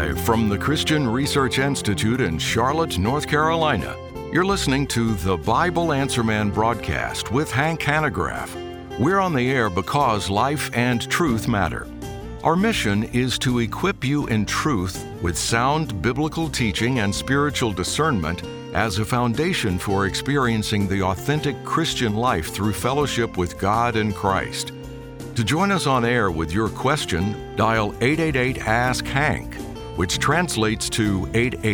Live from the Christian Research Institute in Charlotte, North Carolina, you're listening to the Bible Answer Man broadcast with Hank Hanegraaff. We're on the air because life and truth matter. Our mission is to equip you in truth with sound biblical teaching and spiritual discernment as a foundation for experiencing the authentic Christian life through fellowship with God and Christ. To join us on air with your question, dial 888-ASK-HANK, which translates to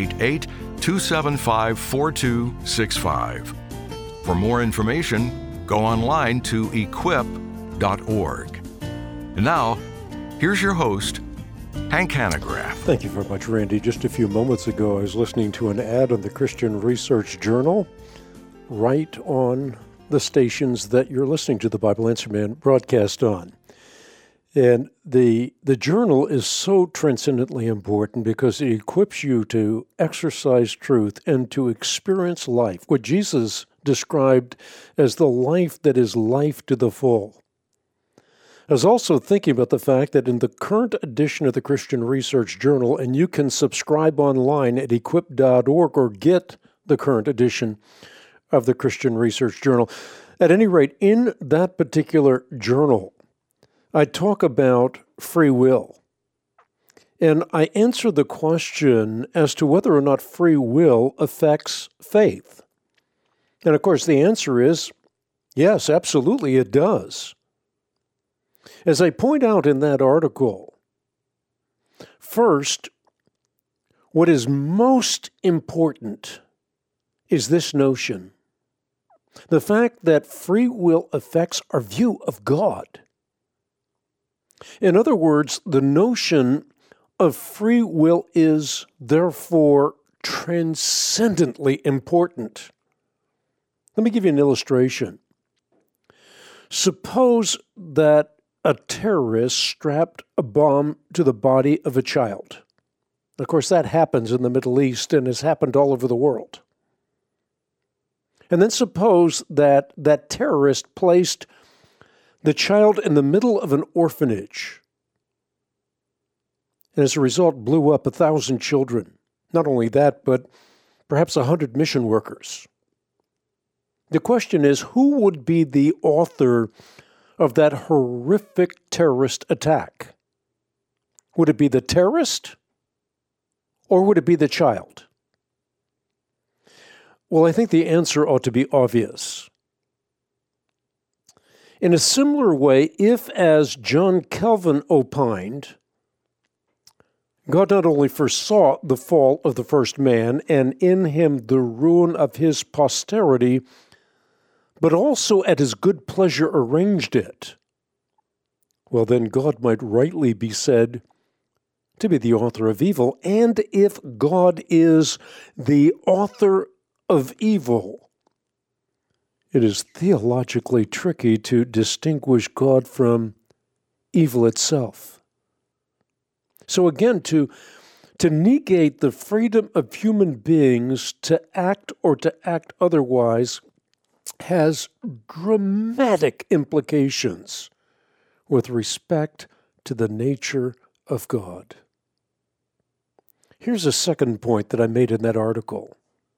888-275-4265. For more information, go online to equip.org. And now, here's your host, Hank Hanegraaff. Thank you very much, Randy. Just a few moments ago, I was listening to an ad on the Christian Research Journal, right on the stations that you're listening to the Bible Answer Man broadcast on. And the journal is so transcendently important because it equips you to exercise truth and to experience life, what Jesus described as the life that is life to the full. I was also thinking about the fact that in the current edition of the Christian Research Journal, and you can subscribe online at equip.org or get the current edition of the Christian Research Journal. At any rate, in that particular journal, I talk about free will. And I answer the question as to whether or not free will affects faith. And of course, the answer is yes, absolutely it does. As I point out in that article, first, what is most important is this notion. The fact that free will affects our view of God. In other words, the notion of free will is therefore transcendently important. Let me give you an illustration. Suppose that a terrorist strapped a bomb to the body of a child. Of course, that happens in the Middle East and has happened all over the world. And then suppose that that terrorist placed the child in the middle of an orphanage, and as a result blew up 1,000 children. Not only that, but perhaps 100 mission workers. The question is, who would be the author of that horrific terrorist attack? Would it be the terrorist, or would it be the child? Well, I think the answer ought to be obvious. In a similar way, if, as John Calvin opined, God not only foresaw the fall of the first man, and in him the ruin of his posterity, but also at his good pleasure arranged it, well, then God might rightly be said to be the author of evil. And if God is the author of evil, it is theologically tricky to distinguish God from evil itself. So again, to negate the freedom of human beings to act or to act otherwise has dramatic implications with respect to the nature of God. Here's a second point that I made in that article.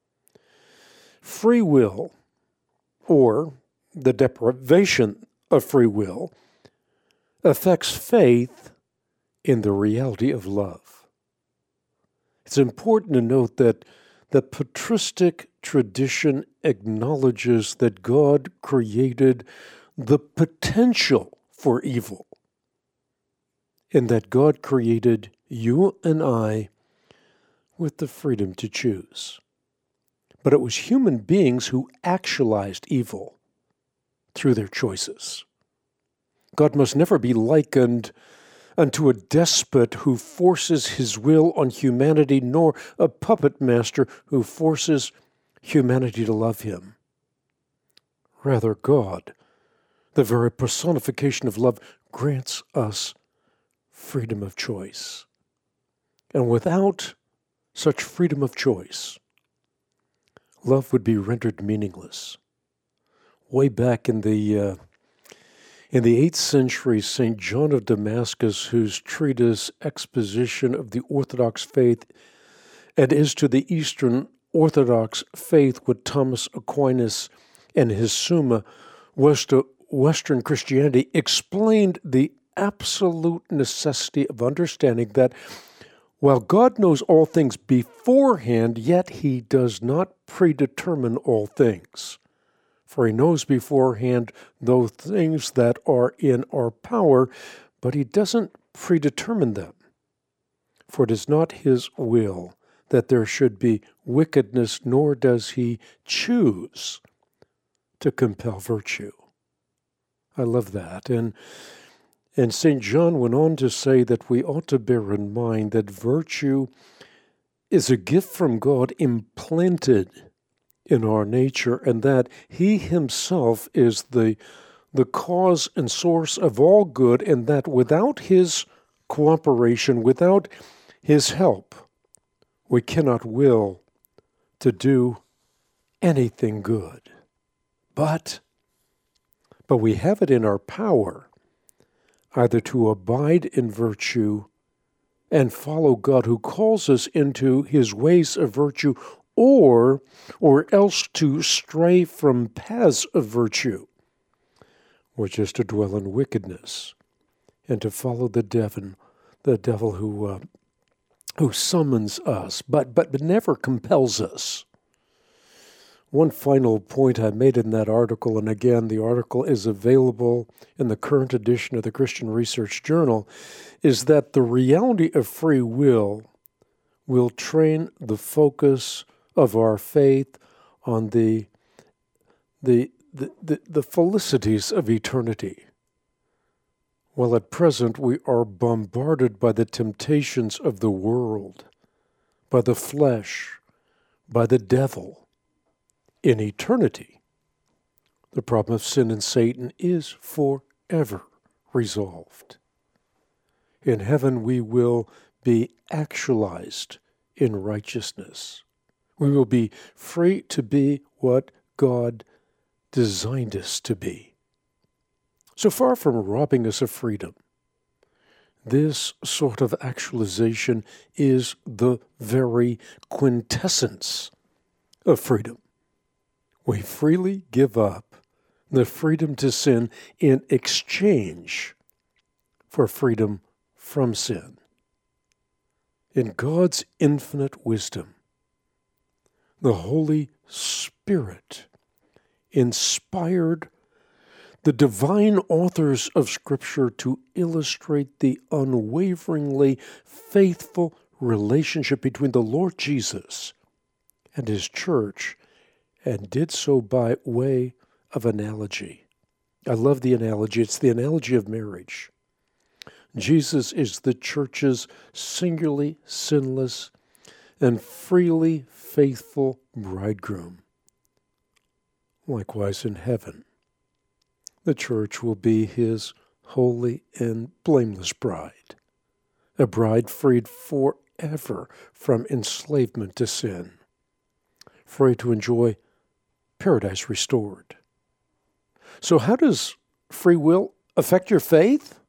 Free will, or the deprivation of free will, affects faith in the reality of love. It's important to note that the patristic tradition acknowledges that God created the potential for evil, and that God created you and I with the freedom to choose. But it was human beings who actualized evil through their choices. God must never be likened unto a despot who forces his will on humanity, nor a puppet master who forces humanity to love him. Rather, God, the very personification of love, grants us freedom of choice. And without such freedom of choice, love would be rendered meaningless. Way back in the In the 8th century, St. John of Damascus, whose treatise Exposition of the Orthodox Faith and is to the Eastern Orthodox faith what Thomas Aquinas and his Summa was to Western Christianity, explained the absolute necessity of understanding that while God knows all things beforehand, yet he does not predetermine all things. For he knows beforehand those things that are in our power, but he doesn't predetermine them. For it is not his will that there should be wickedness, nor does he choose to compel virtue. I love that. And St. John went on to say that we ought to bear in mind that virtue is a gift from God implanted in our nature, and that he himself is the cause and source of all good, and that without his cooperation, without his help, we cannot will to do anything good. But we have it in our power either to abide in virtue and follow God who calls us into his ways of virtue, or else to stray from paths of virtue, which is to dwell in wickedness and to follow the devil who summons us, but never compels us. One final point I made in that article, and again, the article is available in the current edition of the Christian Research Journal, is that the reality of free will train the focus of our faith on the felicities of eternity. While at present we are bombarded by the temptations of the world, by the flesh, by the devil, in eternity, the problem of sin and Satan is forever resolved. In heaven we will be actualized in righteousness. We will be free to be what God designed us to be. So far from robbing us of freedom, this sort of actualization is the very quintessence of freedom. We freely give up the freedom to sin in exchange for freedom from sin. In God's infinite wisdom, the Holy Spirit inspired the divine authors of Scripture to illustrate the unwaveringly faithful relationship between the Lord Jesus and his church, and did so by way of analogy. I love the analogy. It's the analogy of marriage. Jesus is the church's singularly sinless and freely faithful bridegroom. Likewise in heaven, the church will be his holy and blameless bride, a bride freed forever from enslavement to sin, free to enjoy paradise restored. So how does free will affect your faith?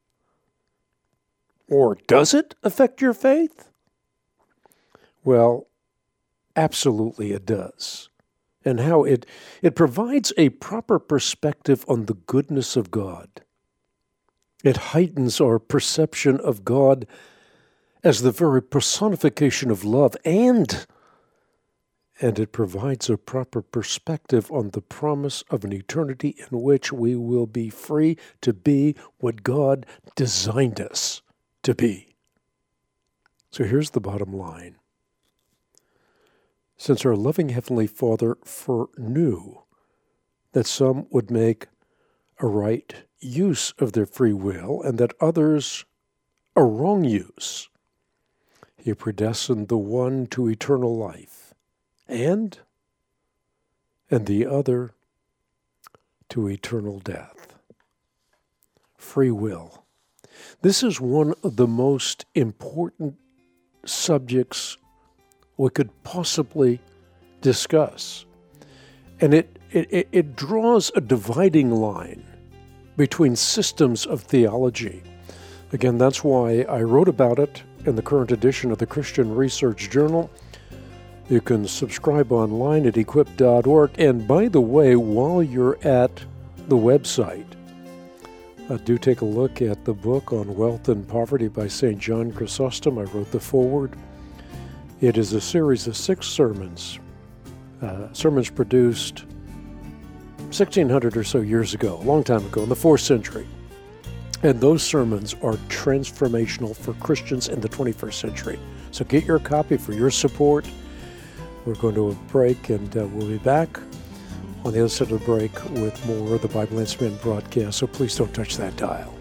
Or does it affect your faith? Well, absolutely it does. And how it provides a proper perspective on the goodness of God. It heightens our perception of God as the very personification of love, and it provides a proper perspective on the promise of an eternity in which we will be free to be what God designed us to be. So here's the bottom line. Since our loving Heavenly Father foreknew that some would make a right use of their free will and that others a wrong use, he predestined the one to eternal life and the other to eternal death. Free will. This is one of the most important subjects we could possibly discuss. And it draws a dividing line between systems of theology. Again, that's why I wrote about it in the current edition of the Christian Research Journal. You can subscribe online at equip.org. And by the way, while you're at the website, do take a look at the book on Wealth and Poverty by St. John Chrysostom. I wrote the foreword. It is a series of 6 sermons, sermons produced 1,600 or so years ago, a long time ago, in the 4th century. And those sermons are transformational for Christians in the 21st century. So get your copy for your support. We're going to a break, and we'll be back on the other side of the break with more of the Bible Answer Man broadcast. So please don't touch that dial.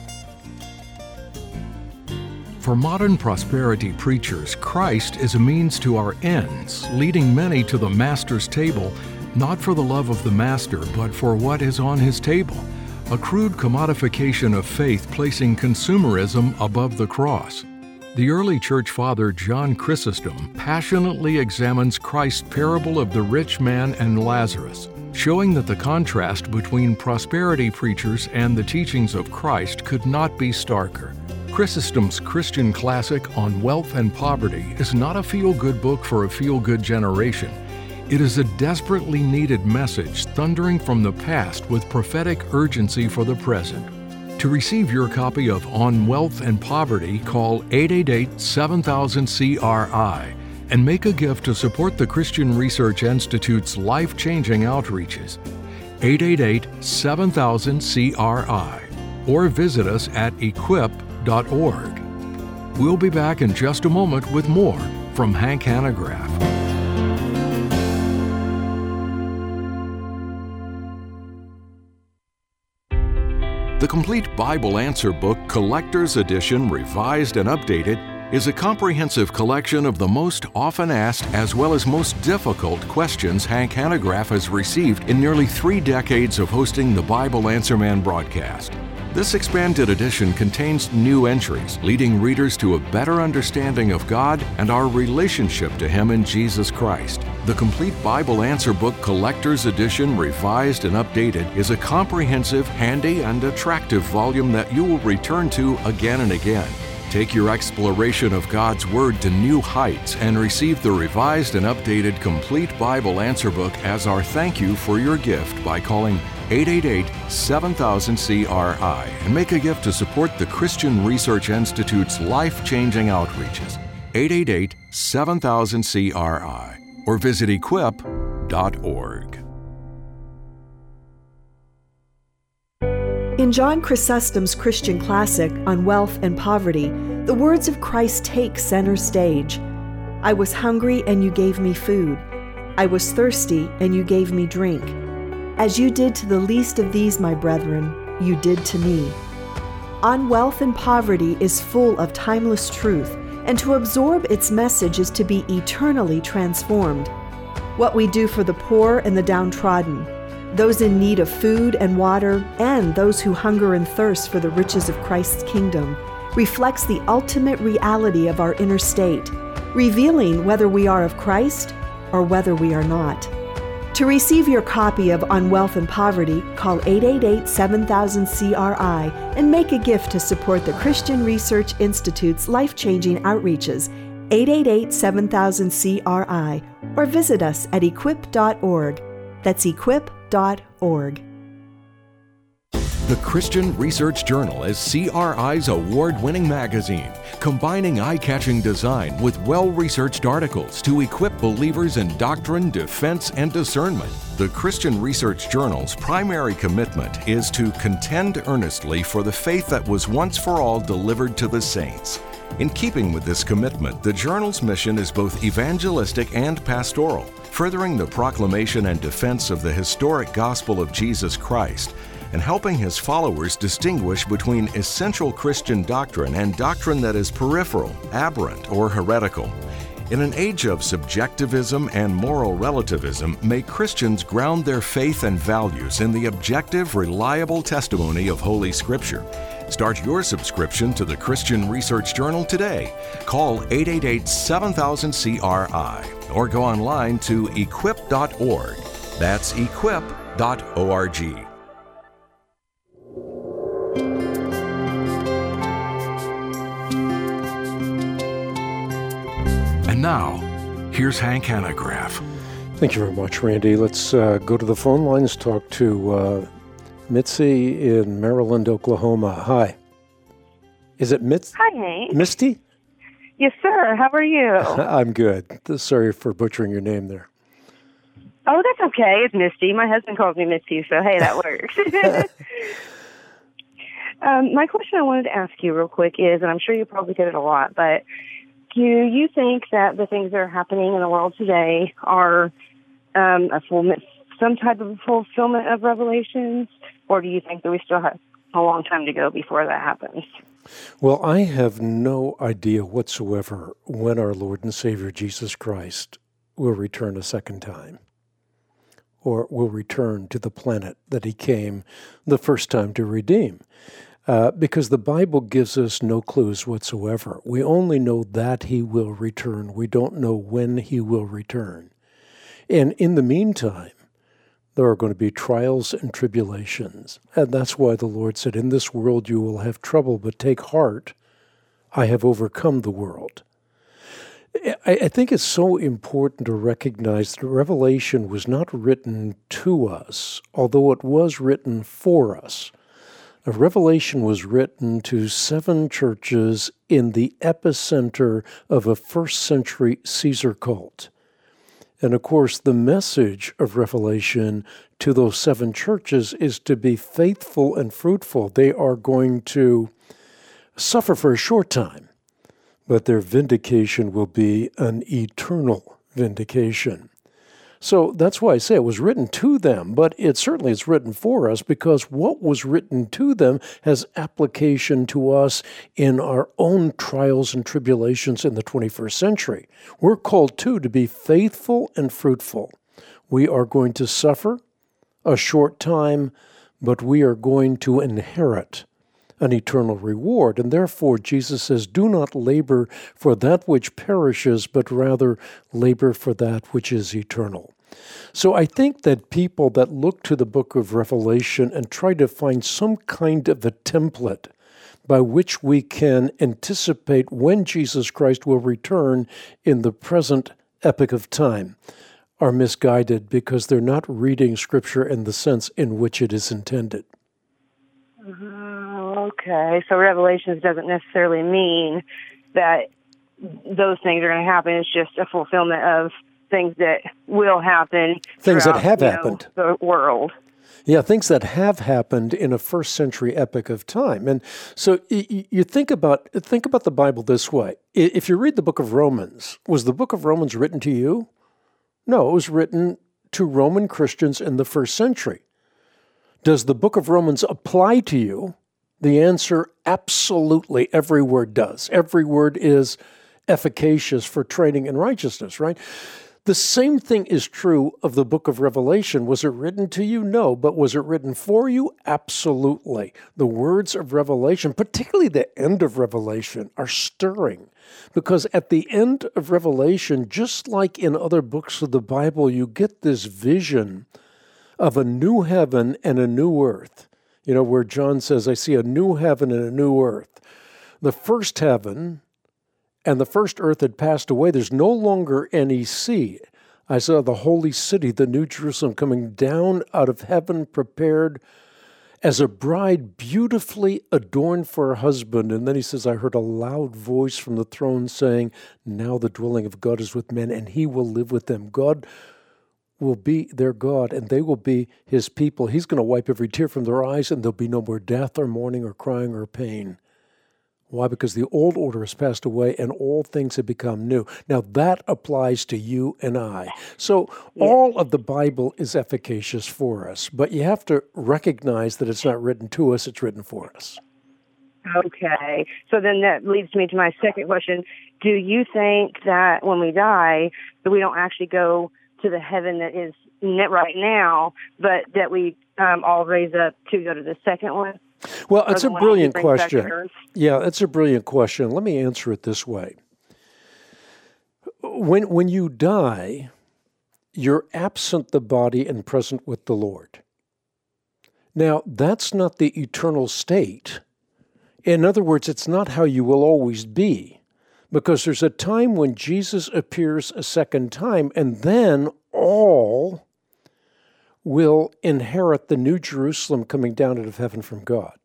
For modern prosperity preachers, Christ is a means to our ends, leading many to the Master's table, not for the love of the Master, but for what is on his table. A crude commodification of faith placing consumerism above the cross. The early church father John Chrysostom passionately examines Christ's parable of the rich man and Lazarus, showing that the contrast between prosperity preachers and the teachings of Christ could not be starker. Chrysostom's Christian classic on wealth and poverty is not a feel-good book for a feel-good generation. It is a desperately needed message thundering from the past with prophetic urgency for the present. To receive your copy of On Wealth and Poverty, call 888-7000-CRI and make a gift to support the Christian Research Institute's life-changing outreaches. 888-7000-CRI or visit us at equip.org. We'll be back in just a moment with more from Hank Hanegraaff. The Complete Bible Answer Book Collector's Edition, Revised and Updated, is a comprehensive collection of the most often asked as well as most difficult questions Hank Hanegraaff has received in nearly 3 decades of hosting the Bible Answer Man broadcast. This expanded edition contains new entries, leading readers to a better understanding of God and our relationship to Him in Jesus Christ. The Complete Bible Answer Book Collector's Edition, Revised and Updated, is a comprehensive, handy, and attractive volume that you will return to again and again. Take your exploration of God's Word to new heights and receive the revised and updated Complete Bible Answer Book as our thank you for your gift by calling 888-7000-CRI and make a gift to support the Christian Research Institute's life-changing outreaches. 888-7000-CRI or visit equip.org. In John Chrysostom's Christian classic on wealth and poverty, the words of Christ take center stage. I was hungry and you gave me food. I was thirsty and you gave me drink. As you did to the least of these, my brethren, you did to me. On Wealth and Poverty is full of timeless truth, and to absorb its message is to be eternally transformed. What we do for the poor and the downtrodden, those in need of food and water, and those who hunger and thirst for the riches of Christ's kingdom, reflects the ultimate reality of our inner state, revealing whether we are of Christ or whether we are not. To receive your copy of On Wealth and Poverty, call 888-7000-CRI and make a gift to support the Christian Research Institute's life-changing outreaches, 888-7000-CRI, or visit us at equip.org. That's equip.org. The Christian Research Journal is CRI's award-winning magazine, combining eye-catching design with well-researched articles to equip believers in doctrine, defense, and discernment. The Christian Research Journal's primary commitment is to contend earnestly for the faith that was once for all delivered to the saints. In keeping with this commitment, the journal's mission is both evangelistic and pastoral, furthering the proclamation and defense of the historic gospel of Jesus Christ, and helping his followers distinguish between essential Christian doctrine and doctrine that is peripheral, aberrant, or heretical. In an age of subjectivism and moral relativism, may Christians ground their faith and values in the objective, reliable testimony of Holy Scripture. Start your subscription to the Christian Research Journal today. Call 888-7000-CRI or go online to equip.org. That's equip.org. And now, here's Hank Hanegraaff. Thank you very much, Randy. Let's go to the phone lines, talk to Mitzi in Maryland, Oklahoma. Hi. Is it Hi, Hank. Misty? Yes, sir. How are you? I'm good. Sorry for butchering your name there. Oh, that's okay. It's Misty. My husband calls me Misty, so hey, that works. My question I wanted to ask you real quick is, and I'm sure you probably get it a lot, but do you think that the things that are happening in the world today are some type of fulfillment of Revelations, or do you think that we still have a long time to go before that happens? Well, I have no idea whatsoever when our Lord and Savior Jesus Christ will return a second time, or will return to the planet that he came the first time to redeem. Because the Bible gives us no clues whatsoever. We only know that he will return. We don't know when he will return. And in the meantime, there are going to be trials and tribulations. And that's why the Lord said, in this world you will have trouble, but take heart, I have overcome the world. I think it's so important to recognize that Revelation was not written to us, although it was written for us. Revelation was written to 7 churches in the epicenter of a first-century Caesar cult. And of course, the message of Revelation to those 7 churches is to be faithful and fruitful. They are going to suffer for a short time, but their vindication will be an eternal vindication. So that's why I say it was written to them, but it certainly is written for us, because what was written to them has application to us in our own trials and tribulations in the 21st century. We're called to be faithful and fruitful. We are going to suffer a short time, but we are going to inherit an eternal reward. And therefore, Jesus says, do not labor for that which perishes, but rather labor for that which is eternal. So I think that people that look to the book of Revelation and try to find some kind of a template by which we can anticipate when Jesus Christ will return in the present epoch of time are misguided, because they're not reading Scripture in the sense in which it is intended. Okay, so Revelations doesn't necessarily mean that those things are going to happen. It's just a fulfillment of things that will happen. Things that have happened. The world. Yeah, things that have happened in a first century epoch of time. And so you think about the Bible this way. If you read the book of Romans, was the book of Romans written to you? No, it was written to Roman Christians in the first century. Does the book of Romans apply to you? The answer, absolutely, every word does. Every word is efficacious for training in righteousness, right? The same thing is true of the book of Revelation. Was it written to you? No. But was it written for you? Absolutely. The words of Revelation, particularly the end of Revelation, are stirring. Because at the end of Revelation, just like in other books of the Bible, you get this vision of a new heaven and a new earth. You know, where John says, I see a new heaven and a new earth. The first heaven and the first earth had passed away. There's no longer any sea. I saw the holy city, the New Jerusalem, coming down out of heaven, prepared as a bride beautifully adorned for her husband. And then he says, I heard a loud voice from the throne saying, now the dwelling of God is with men, and he will live with them. God will be their God, and they will be his people. He's going to wipe every tear from their eyes, and there'll be no more death or mourning or crying or pain. Why? Because the old order has passed away and all things have become new. Now that applies to you and I. So all of the Bible is efficacious for us, but you have to recognize that it's not written to us, it's written for us. Okay. So then that leads me to my second question. Do you think that when we die, that we don't actually go to the heaven that is right now, but that we all raise up to go to the second one? Well, it's a brilliant question. Yeah, it's a brilliant question. Let me answer it this way. When you die, you're absent the body and present with the Lord. Now, that's not the eternal state. In other words, it's not how you will always be, because there's a time when Jesus appears a second time, and then all will inherit the new Jerusalem coming down out of heaven from God.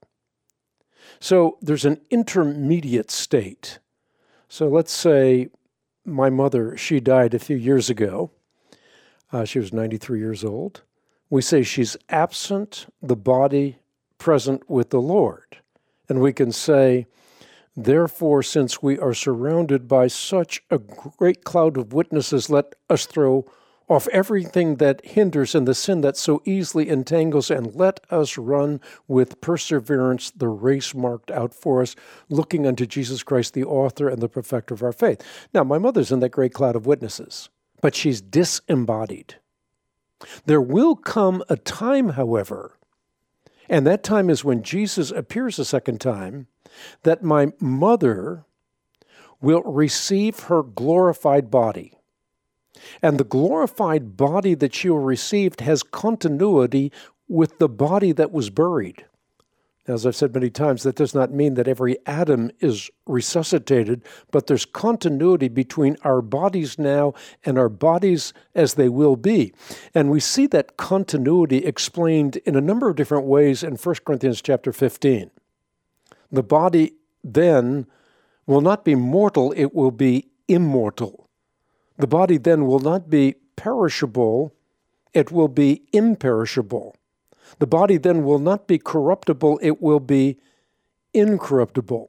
So there's an intermediate state. So let's say my mother, she died a few years ago. She was 93 years old. We say she's absent, the body present with the Lord. And we can say, therefore, since we are surrounded by such a great cloud of witnesses, let us throw off everything that hinders and the sin that so easily entangles, and let us run with perseverance the race marked out for us, looking unto Jesus Christ, the author and the perfecter of our faith. Now, my mother's in that great cloud of witnesses, but she's disembodied. There will come a time, however, and that time is when Jesus appears a second time, that my mother will receive her glorified body. And the glorified body that she will receive has continuity with the body that was buried. Now, as I've said many times, that does not mean that every atom is resuscitated, but there's continuity between our bodies now and our bodies as they will be. And we see that continuity explained in a number of different ways in 1 Corinthians chapter 15. The body then will not be mortal, it will be immortal. The body then will not be perishable, it will be imperishable. The body then will not be corruptible, it will be incorruptible.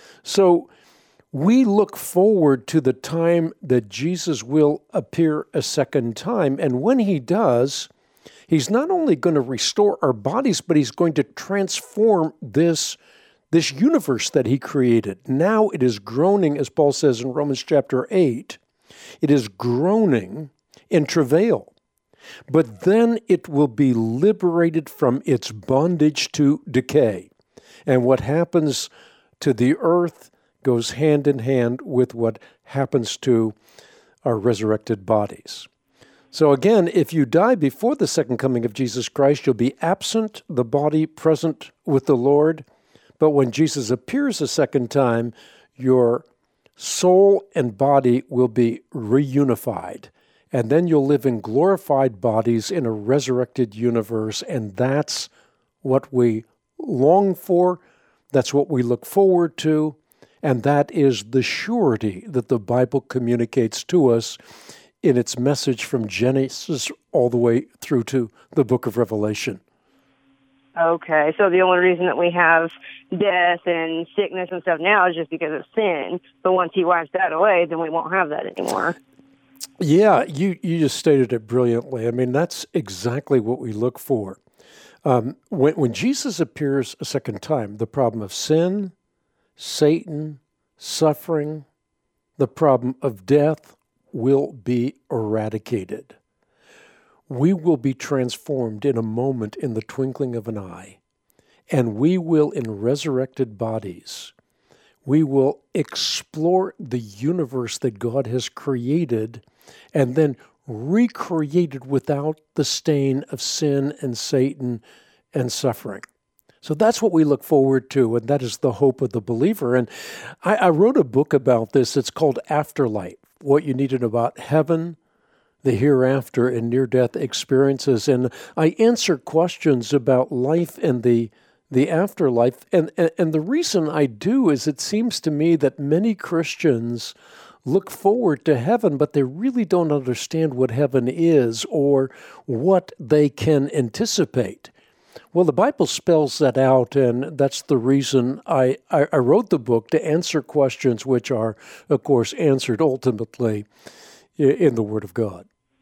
So we look forward to the time that Jesus will appear a second time, and when he does, he's not only going to restore our bodies, but he's going to transform this universe that he created. Now it is groaning, as Paul says in Romans chapter 8, it is groaning in travail. But then it will be liberated from its bondage to decay. And what happens to the earth goes hand in hand with what happens to our resurrected bodies. So again, if you die before the second coming of Jesus Christ, you'll be absent, the body present with the Lord. But when Jesus appears a second time, your soul and body will be reunified. And then you'll live in glorified bodies in a resurrected universe, and that's what we long for, that's what we look forward to, and that is the surety that the Bible communicates to us in its message from Genesis all the way through to the book of Revelation. Okay, so the only reason that we have death and sickness and stuff now is just because of sin, but once he wipes that away, then we won't have that anymore. Yeah, you just stated it brilliantly. I mean, that's exactly what we look for. When Jesus appears a second time, the problem of sin, Satan, suffering, the problem of death will be eradicated. We will be transformed in a moment, in the twinkling of an eye, and we will, in resurrected bodies, we will explore the universe that God has created and then recreated without the stain of sin and Satan and suffering. So that's what we look forward to, and that is the hope of the believer. And I wrote a book about this. It's called Afterlife, What You Need to Know About Heaven, the Hereafter, and Near-Death Experiences. And I answer questions about life and the afterlife. And the reason I do is it seems to me that many Christians look forward to heaven, but they really don't understand what heaven is or what they can anticipate. Well, the Bible spells that out, and that's the reason I wrote the book, to answer questions which are, of course, answered ultimately in the Word of God.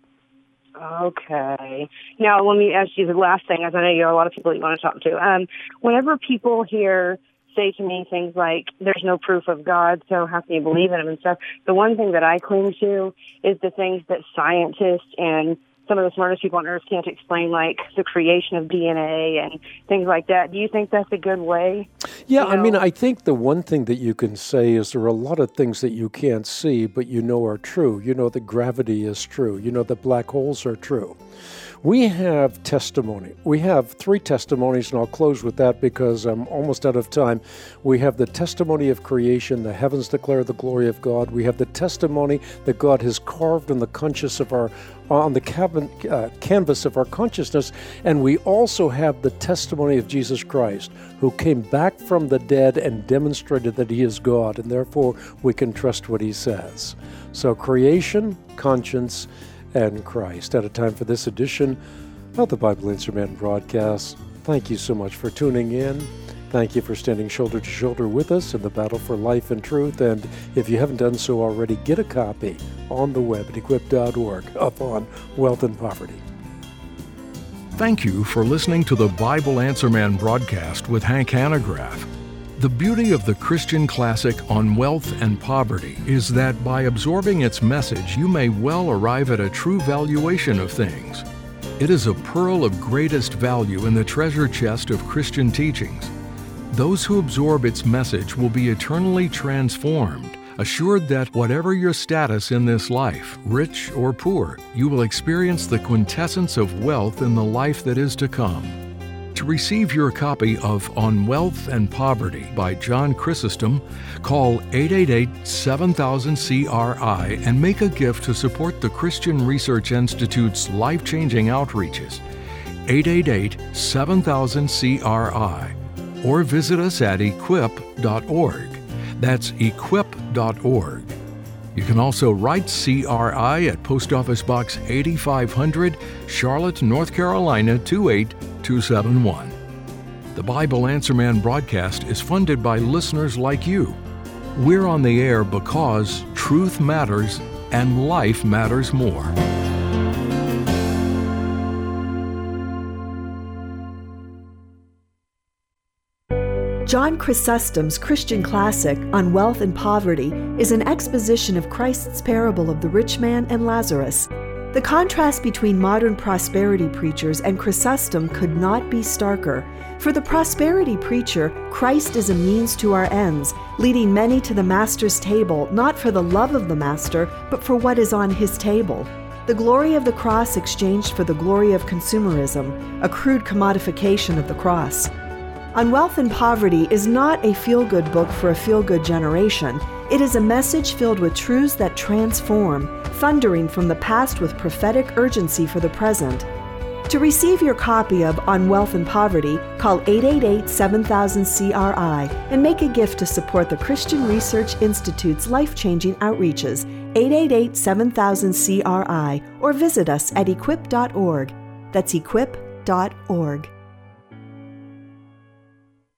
Okay. Now, let me ask you the last thing, as I know you have a lot of people you want to talk to. Whenever people say to me things like, there's no proof of God, so how can you believe in him and stuff, the one thing that I cling to is the things that scientists and some of the smartest people on earth can't explain, like the creation of DNA and things like that. Do you think that's a good way? Yeah, I mean, I think the one thing that you can say is there are a lot of things that you can't see, but you know are true. You know that gravity is true. You know that black holes are true. We have testimony. We have 3 testimonies, and I'll close with that because I'm almost out of time. We have the testimony of creation, the heavens declare the glory of God. We have the testimony that God has carved on the canvas of our consciousness, and we also have the testimony of Jesus Christ, who came back from the dead and demonstrated that he is God, and therefore we can trust what he says. So creation, conscience, and Christ. Out of time for this edition of the Bible Answer Man broadcast. Thank you so much for tuning in. Thank you for standing shoulder to shoulder with us in the battle for life and truth. And if you haven't done so already, get a copy on the web at equip.org up on wealth and poverty. Thank you for listening to the Bible Answer Man broadcast with Hank Hanegraaff. The beauty of the Christian classic on wealth and poverty is that by absorbing its message, you may well arrive at a true valuation of things. It is a pearl of greatest value in the treasure chest of Christian teachings. Those who absorb its message will be eternally transformed, assured that whatever your status in this life, rich or poor, you will experience the quintessence of wealth in the life that is to come. To receive your copy of On Wealth and Poverty by John Chrysostom, call 888-7000-CRI and make a gift to support the Christian Research Institute's life-changing outreaches. 888-7000-CRI. Or visit us at equip.org. That's equip.org. You can also write CRI at Post Office Box 8500, Charlotte, North Carolina 28271. The Bible Answer Man broadcast is funded by listeners like you. We're on the air because truth matters and life matters more. John Chrysostom's Christian classic on wealth and poverty is an exposition of Christ's parable of the rich man and Lazarus. The contrast between modern prosperity preachers and Chrysostom could not be starker. For the prosperity preacher, Christ is a means to our ends, leading many to the Master's table, not for the love of the Master, but for what is on his table. The glory of the cross exchanged for the glory of consumerism, a crude commodification of the cross. On Wealth and Poverty is not a feel-good book for a feel-good generation. It is a message filled with truths that transform, thundering from the past with prophetic urgency for the present. To receive your copy of On Wealth and Poverty, call 888-7000-CRI and make a gift to support the Christian Research Institute's life-changing outreaches, 888-7000-CRI, or visit us at equip.org. That's equip.org.